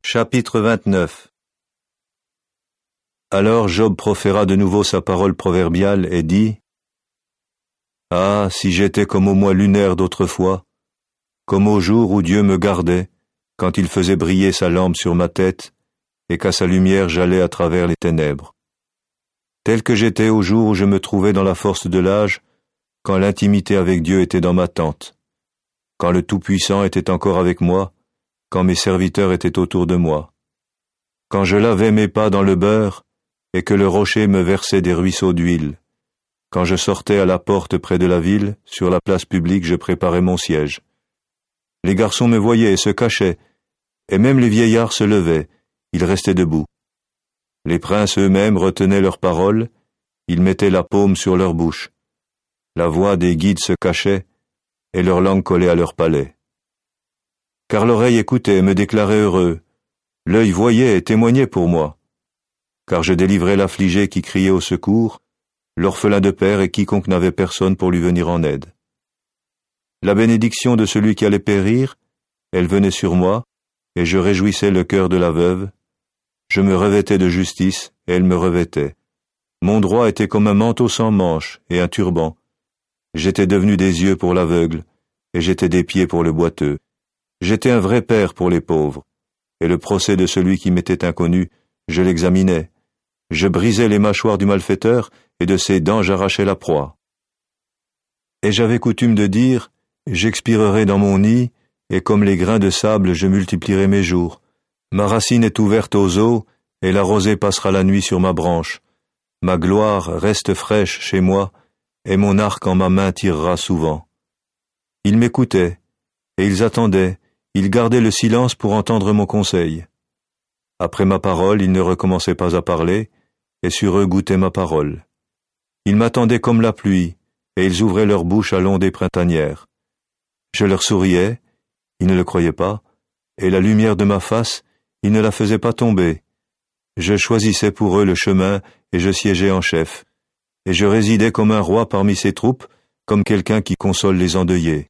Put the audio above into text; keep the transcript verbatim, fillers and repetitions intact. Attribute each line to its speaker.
Speaker 1: Chapitre vingt-neuf. Alors Job proféra de nouveau sa parole proverbiale et dit : « Ah, si j'étais comme au mois lunaire d'autrefois, comme au jour où Dieu me gardait, quand il faisait briller sa lampe sur ma tête, et qu'à sa lumière j'allais à travers les ténèbres. Tel que j'étais au jour où je me trouvais dans la force de l'âge, quand l'intimité avec Dieu était dans ma tente, quand le Tout-Puissant était encore avec moi, quand mes serviteurs étaient autour de moi, quand je lavais mes pas dans le beurre, et que le rocher me versait des ruisseaux d'huile, quand je sortais à la porte près de la ville, sur la place publique je préparais mon siège. Les garçons me voyaient et se cachaient, et même les vieillards se levaient, ils restaient debout. Les princes eux-mêmes retenaient leurs paroles, ils mettaient la paume sur leur bouche. La voix des guides se cachait, et leur langue collait à leur palais. Car l'oreille écoutait et me déclarait heureux, l'œil voyait et témoignait pour moi. Car je délivrais l'affligé qui criait au secours, l'orphelin de père et quiconque n'avait personne pour lui venir en aide. La bénédiction de celui qui allait périr, elle venait sur moi, et je réjouissais le cœur de la veuve. Je me revêtais de justice, et elle me revêtait. Mon droit était comme un manteau sans manches et un turban. J'étais devenu des yeux pour l'aveugle, et j'étais des pieds pour le boiteux. J'étais un vrai père pour les pauvres, et le procès de celui qui m'était inconnu, je l'examinais. Je brisais les mâchoires du malfaiteur, et de ses dents j'arrachais la proie. Et j'avais coutume de dire, j'expirerai dans mon nid, et comme les grains de sable je multiplierai mes jours. Ma racine est ouverte aux eaux, et la rosée passera la nuit sur ma branche. Ma gloire reste fraîche chez moi, et mon arc en ma main tirera souvent. Ils m'écoutaient, et ils attendaient, ils gardaient le silence pour entendre mon conseil. Après ma parole, ils ne recommençaient pas à parler, et sur eux goûtait ma parole. Ils m'attendaient comme la pluie, et ils ouvraient leur bouche à l'ondée printanière. Je leur souriais, ils ne le croyaient pas, et la lumière de ma face, ils ne la faisaient pas tomber. Je choisissais pour eux le chemin, et je siégeais en chef, et je résidais comme un roi parmi ses troupes, comme quelqu'un qui console les endeuillés.